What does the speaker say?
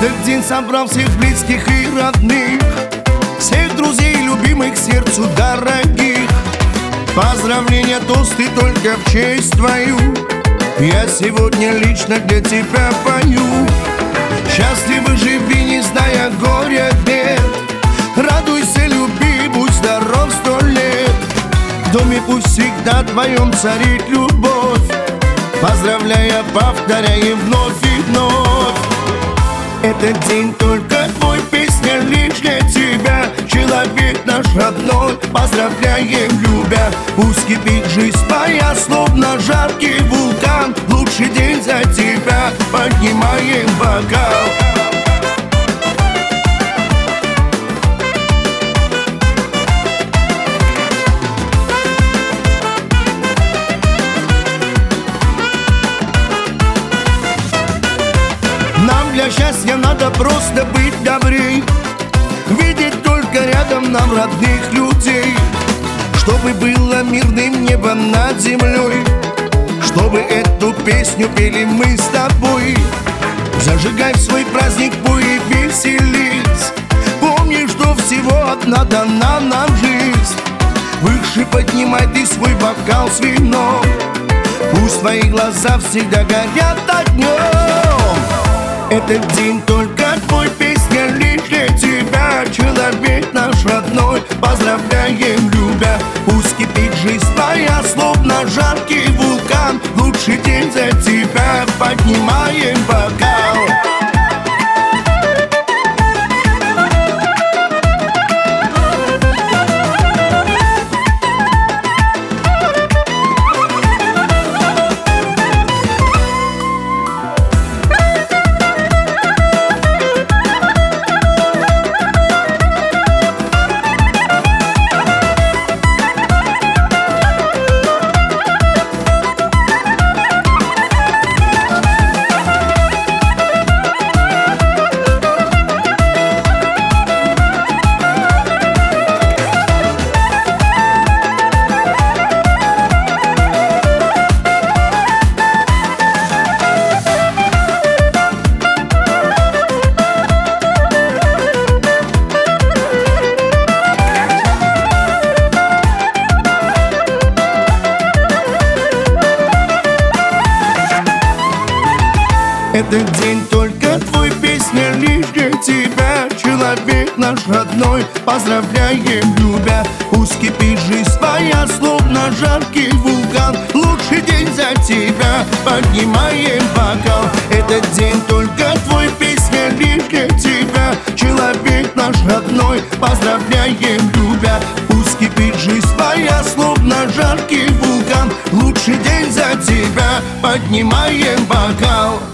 Этот день собрал всех близких и родных, всех друзей, любимых, сердцу дорогих. Поздравления, тосты только в честь твою. Я сегодня лично для тебя пою. Счастливо живи, не зная горя, бед. Радуйся, люби, будь здоров 100 лет. В доме пусть всегда твоем царит любовь. Поздравляя, повторяем вновь и вновь. Этот день только твой, песня лишь для тебя. Человек наш родной, поздравляем, любя. Пусть кипит жизнь твоя, словно жаркий вулкан. Лучший день за тебя, поднимаем бокал. Нам для счастья надо просто быть добрей, видеть только рядом нам родных людей. Чтобы было мирным небо над землей, чтобы эту песню пели мы с тобой. Зажигай в свой праздник, пой и веселись. Помни, что всего одна дана нам жизнь. Выше поднимай ты свой бокал с вином. Пусть твои глаза всегда горят огнем. Этот день только твой, песня лишь для тебя. Человек наш родной, поздравляем, любя. Пусть кипит жизнь твоя, словно жаркий вулкан. Лучший день за тебя, поднимаем бокал. Этот день только твой, песня лишь для тебя. Человек наш родной, поздравляем, любя. Пусть кипит жизнь твоя, словно жаркий вулкан. Лучший день за тебя, поднимаем бокал. Этот день только твой, песня лишь для тебя. Человек наш родной, поздравляем, любя. Пусть кипит жизнь твоя, словно жаркий вулкан. Лучший день за тебя, поднимаем бокал.